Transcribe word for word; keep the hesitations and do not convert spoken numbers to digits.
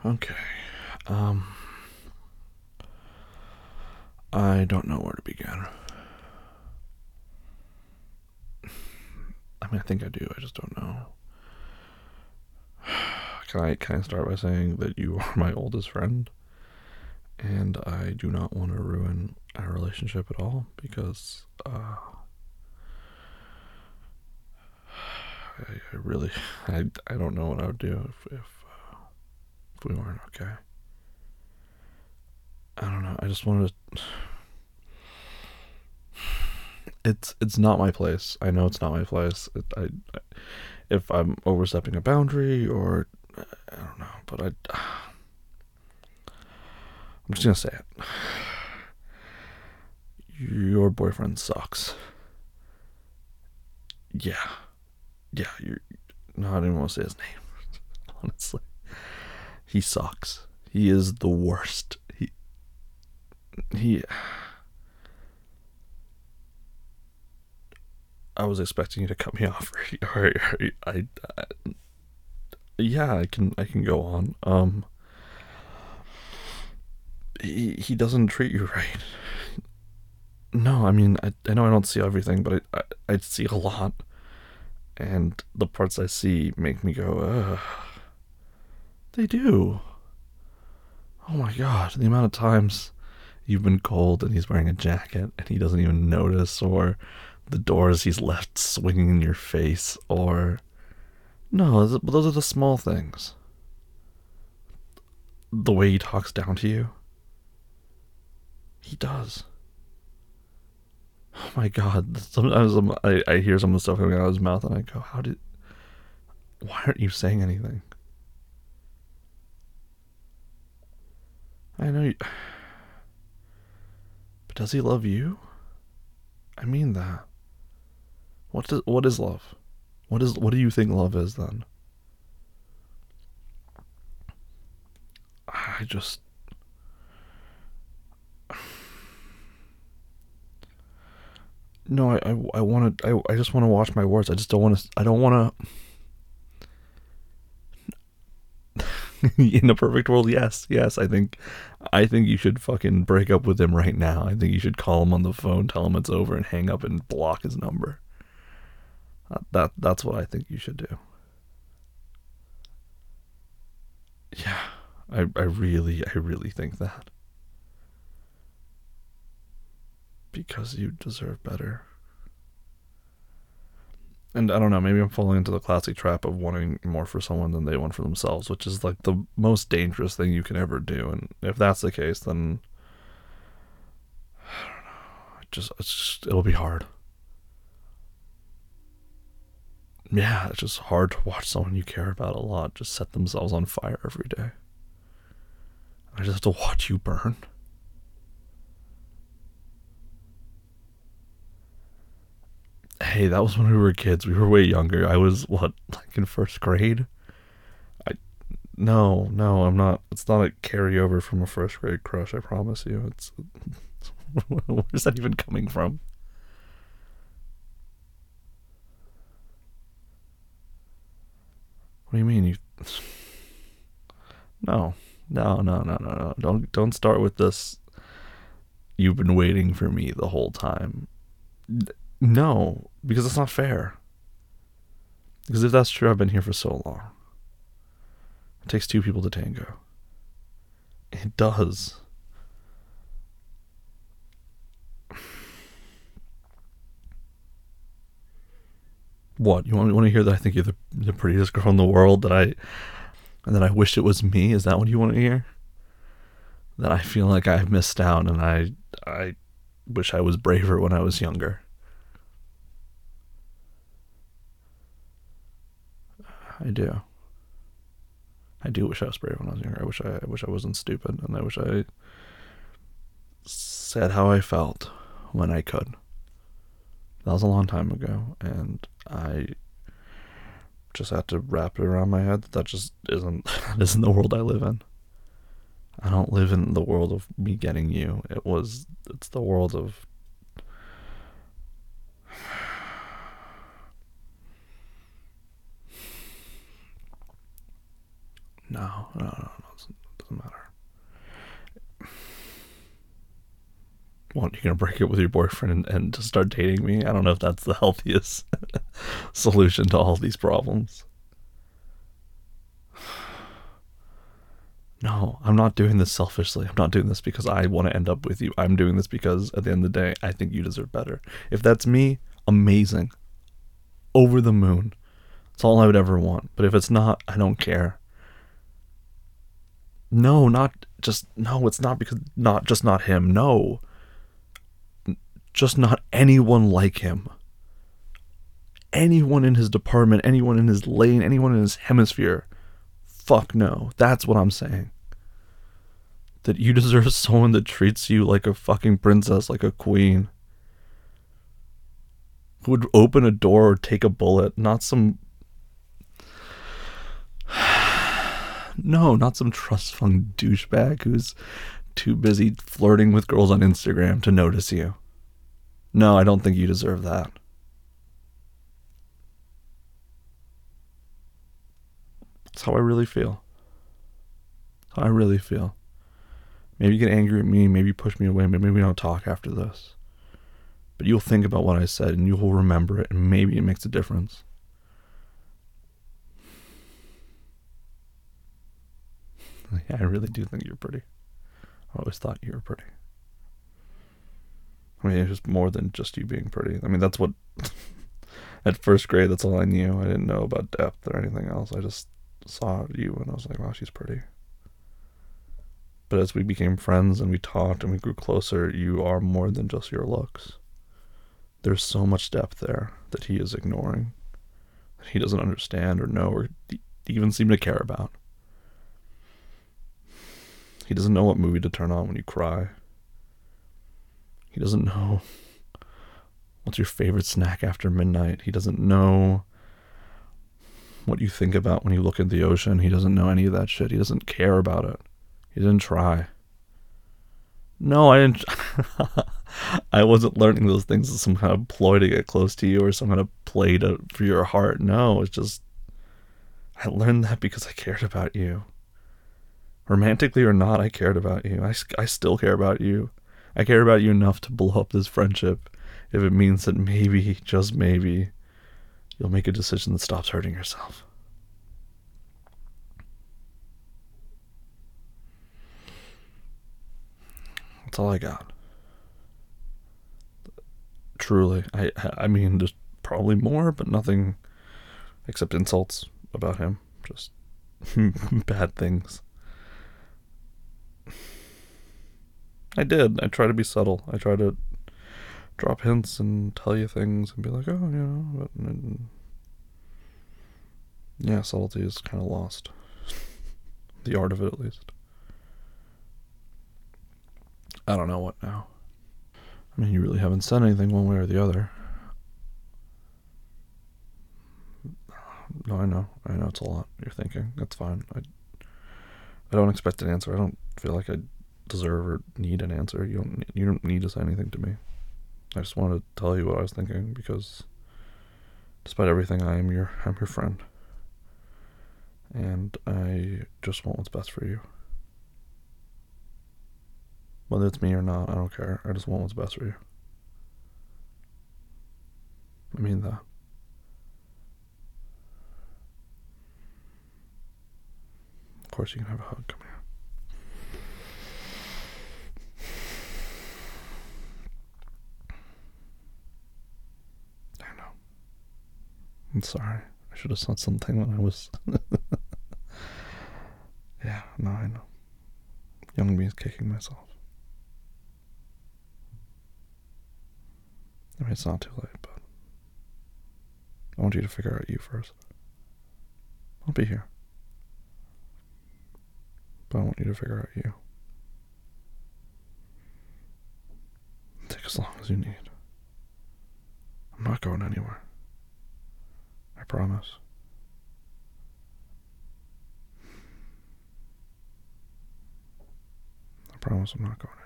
Okay. Um, I don't know where to begin. I mean, I think I do. I just don't know. Can I can I start by saying that you are my oldest friend, and I do not want to ruin our relationship at all because uh, I, I really I, I don't know what I would do if if, uh, if we weren't okay. I don't know. I just wanted to. It's it's not my place. I know it's not my place. It, I, I if I'm overstepping a boundary or I don't know, but I I'm just gonna say it. Your boyfriend sucks. Yeah, yeah. You're. No, I don't even want to say his name. Honestly, he sucks. He is the worst. He he. I was expecting you to cut me off. Or, or, I, I, yeah, I can I can go on. Um, he he doesn't treat you right. No, I mean I I know I don't see everything, but I I, I see a lot, and the parts I see make me go, ugh. They do. Oh my god, the amount of times you've been cold and he's wearing a jacket and he doesn't even notice, or the doors he's left swinging in your face, or. No, those are the small things. The way he talks down to you. He does. Oh my god. Sometimes I'm, I, I hear some of the stuff coming out of his mouth and I go, how did. Why aren't you saying anything? I know you. But does he love you? I mean that. What does what is love? What is what do you think love is then? I just no. I I, I want to. I, I just want to watch my words. I just don't want to. I don't want to. In a perfect world, yes, yes. I think, I think you should fucking break up with him right now. I think you should call him on the phone, tell him it's over, and hang up and block his number. Uh, that that's what I think you should do. Yeah, I I really I really think that because you deserve better. And I don't know, maybe I'm falling into the classic trap of wanting more for someone than they want for themselves, which is like the most dangerous thing you can ever do. And if that's the case, then just, it's just it'll be hard. Yeah, it's just hard to watch someone you care about a lot just set themselves on fire every day. I just have to watch you burn. Hey, that was when we were kids. We were way younger. I was what, like in first grade? I no, no, I'm not. It's not a carryover from a first grade crush. I promise you. It's where's that even coming from? What do you mean? You no, no, no, no, no, no. Don't don't start with this. You've been waiting for me the whole time. No, because it's not fair. Because if that's true, I've been here for so long. It takes two people to tango. It does. What you want? Want to hear that I think you're the, the prettiest girl in the world? That I and that I wish it was me. Is that what you want to hear? That I feel like I've missed out, and I I wish I was braver when I was younger. I do. I do wish I was brave when I was younger. I wish I, I wish I wasn't stupid, and I wish I said how I felt when I could. That was a long time ago, and I just had to wrap it around my head that that just isn't that isn't the world I live in. I don't live in the world of me getting you. It was it's the world of no, no, no, no. doesn't, it doesn't matter. What, you're gonna break it with your boyfriend and, and just start dating me? I don't know if that's the healthiest solution to all these problems. No, I'm not doing this selfishly. I'm not doing this because I want to end up with you. I'm doing this because at the end of the day, I think you deserve better. If that's me, amazing. Over the moon. That's all I would ever want. But if it's not, I don't care. No, not just, no, it's not because, not just not him. No. Just not anyone like him. Anyone in his department, anyone in his lane, anyone in his hemisphere. Fuck no. That's what I'm saying. That you deserve someone that treats you like a fucking princess, like a queen. Who would open a door or take a bullet, not some... No, not some trust fund douchebag who's too busy flirting with girls on Instagram to notice you. No, I don't think you deserve that. That's how I really feel. How I really feel. Maybe you get angry at me, maybe you push me away, maybe we don't talk after this. But you'll think about what I said and you will remember it, and maybe it makes a difference. Yeah, I really do think you're pretty. I always thought you were pretty. I mean, it's just more than just you being pretty. I mean, that's what... At first grade, that's all I knew. I didn't know about depth or anything else. I just saw you and I was like, wow, she's pretty. But as we became friends and we talked and we grew closer, you are more than just your looks. There's so much depth there that he is ignoring, that he doesn't understand or know or even seem to care about. He doesn't know what movie to turn on when you cry. He doesn't know what's your favorite snack after midnight. He doesn't know what you think about when you look at the ocean. He doesn't know any of that shit. He doesn't care about it. He didn't try. No, I didn't. I wasn't learning those things as some kind of ploy to get close to you or some kind of play to for your heart. No, it's just I learned that because I cared about you. Romantically or not, I cared about you. I, I still care about you. I care about you enough to blow up this friendship if it means that maybe, just maybe, you'll make a decision that stops hurting yourself. That's all I got. Truly. I I mean, there's probably more, but nothing except insults about him. Just bad things. I did. I try to be subtle. I try to drop hints and tell you things and be like, oh, you know, but, and, yeah, subtlety is kind of lost. The art of it, at least. I don't know what now. I mean, you really haven't said anything one way or the other. No, I know. I know it's a lot you're thinking. That's fine. I, I don't expect an answer. I don't feel like I deserve or need an answer. You don't. You don't need to say anything to me. I just wanted to tell you what I was thinking because, despite everything, I am your. I'm your friend, and I just want what's best for you. Whether it's me or not, I don't care. I just want what's best for you. I mean that. Of course, you can have a hug. Come here. I know. I'm sorry. I should have said something when I was... Yeah, no, I know. Young me is kicking myself. I mean, it's not too late, but I want you to figure out you first. I'll be here. But I want you to figure out you. Take as long as you need. I'm not going anywhere. I promise. I promise I'm not going anywhere.